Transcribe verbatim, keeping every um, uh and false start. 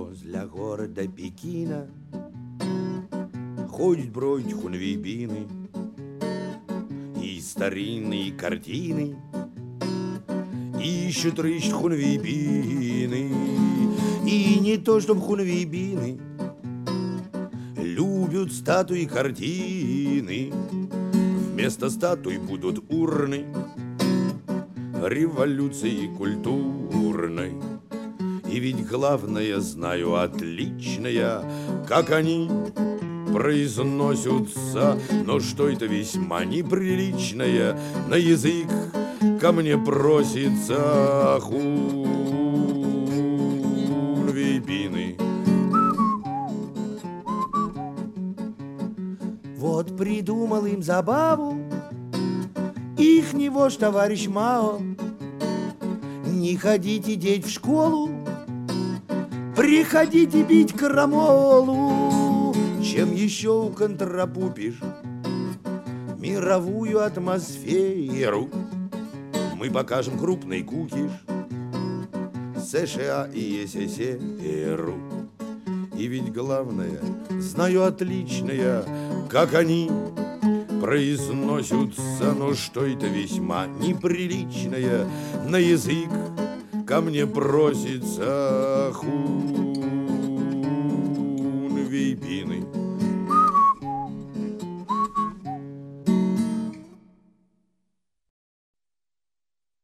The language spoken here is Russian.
возле города Пекина ходят бродят хунвейбины и старинные картины ищут, рыщут хунвейбины. И не то, чтоб хунвейбины любят статуи, картины. Вместо статуй будут урны революции культурной. И ведь главное знаю отлично я, как они произносятся, но что это весьма неприличное на язык ко мне просится хунвейбины. Вот придумал им забаву ихний вождь товарищ Мао. Не ходите, деть, в школу, приходите бить крамолу. Чем еще уконтропупишь мировую атмосферу, мы покажем крупный кукиш США и СССР. И ведь главное, знаю отлично я, как они произносятся, но что это весьма неприличное на язык ко мне просится ху.